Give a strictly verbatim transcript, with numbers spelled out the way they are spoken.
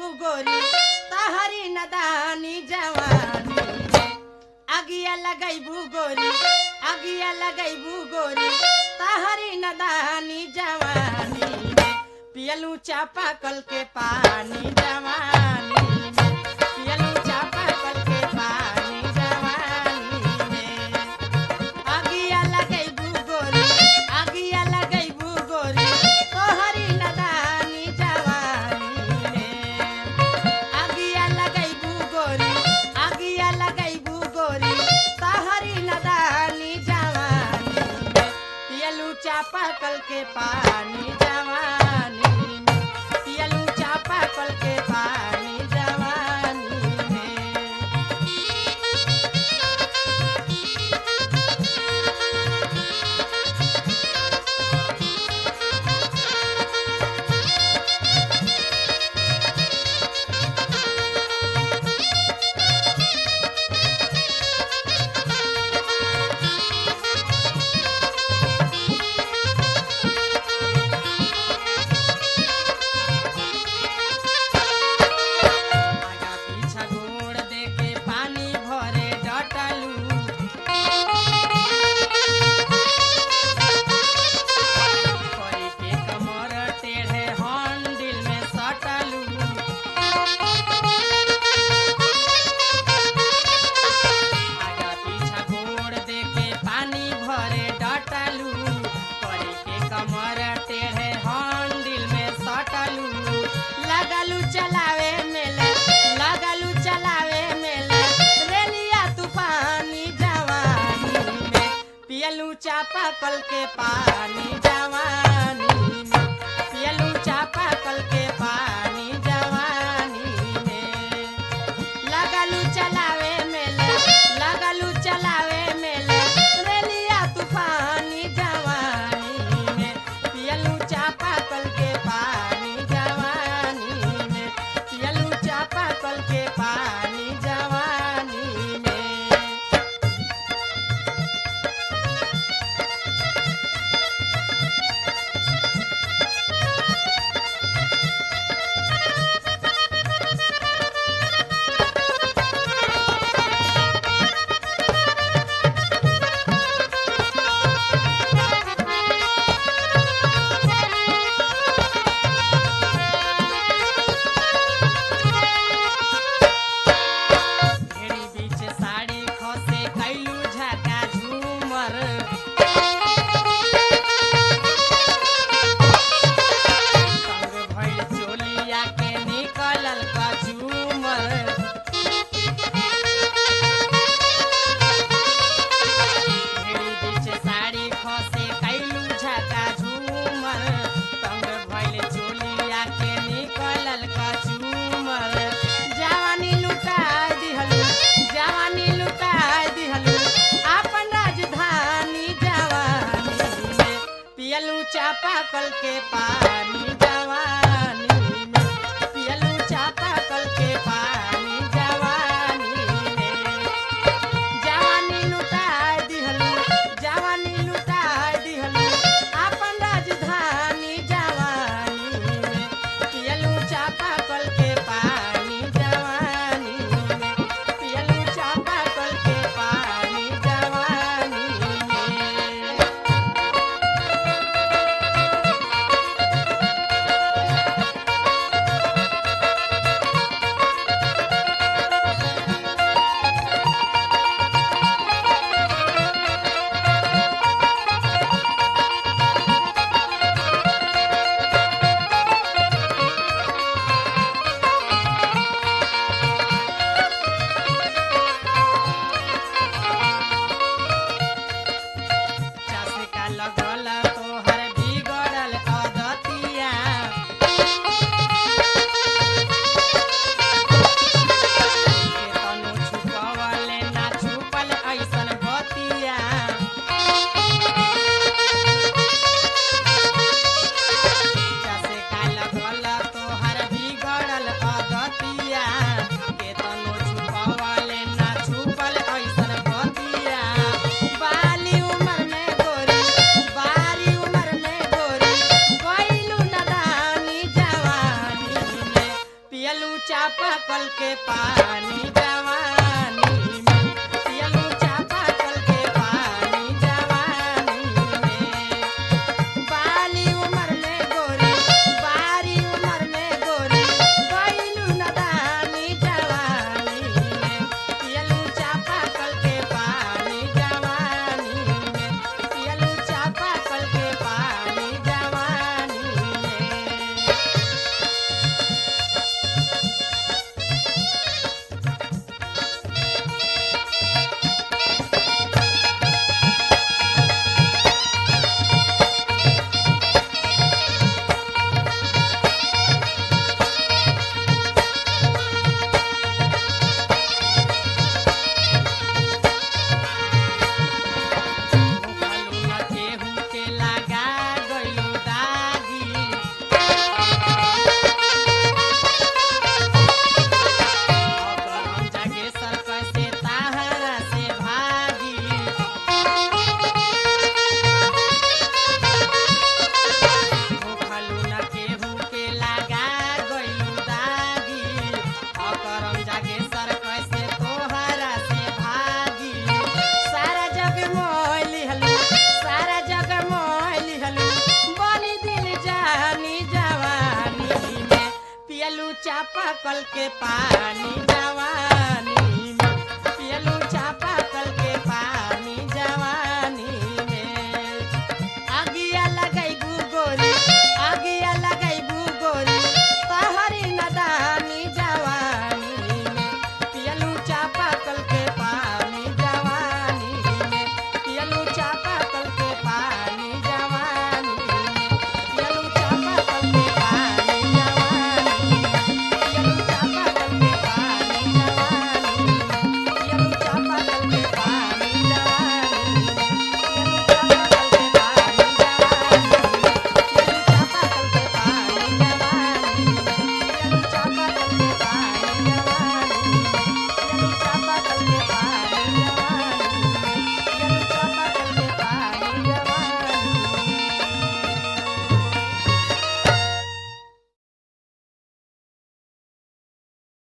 लगैबू गोरी तहरी नदानी जवानी में अगिया लगैबू गोरी अगिया लगैबू गोरी तहरी नदानी जवानी में पियलू चापाकल के पानी जवानी में पियलू चापाकल के पानी जवानी में अगिया लगैबू गोरी अगिया लगैबू गोरी तोहरी नदानी जवानी में अगिया लगैबू गोरी अगिया लगैबू गोरी तोहरी नदानी जवानी में पियलू चापाकल के पानी जवानी में पियलू चापाकल के पानी जवानी में आगा पीछा गोड़ देके पानी भरे डटलू कोई के कमर टेढ़े हंडिल में सटलू आगा पीछा गोड़ देके पानी भरे डटलू कोई के कमर टेढ़े हंडिल में सटलू लगलू चलावे मेले लगलू चलावे मेले रेलिया तूफानी जवानी में पियलू चापाकल के पानी जवानी में पियलू चापाकल के पानी जवानी में लगलू चलावे मेले लगलू चलावे मेले रेलिया तूफानी जवानी में पियलू चापाकल के पानी जवानी में पियलू चापाकल के पानी जवानी में ढेरी बीच साड़ी खसे कैलू झका झूमर संग भइल चोलिया के निकलल का झूमर ढेरी बीच साड़ी खसे कैलू झका झूमर संग भइल चोलिया के निकलल का झूमर जवानी लुटाए दिहलू जवानी लुटाए दिहलू आपन राजधानी जवानी में पियलू चापाकल के पानी जवानी में पियलू चापाकल के पानी जवानी में जवानी लुटाए दिहलू जवानी लुटाए दिहलू आपन राजधानी जवानी में पियलू चापाकल के पानी जवानी में पियलू चापाकल के पानी जवानी में पियलू चापाकल के पानी जवानी में पियलू चापाकल के पानी जवानी में बाली उम्र में गोरी बारी उम्र में गोरी गइलू नदानी जवानी में पियलू चापाकल के पानी जवानी में पियलू चापाकल के पानी जवानी में मुखलू न केहू के लगा गइलू दागी अगर जागे सरक से ताहरा से भागी मुखलू न केहू के लगा गइलू दागी अकरम जागे सरक से तोहरा से भागी सारा जग मोह लिहलू सारा जग मोह लिहलू बनी दिल जानी जवानी में पियलू चापाकल के पानी जवानी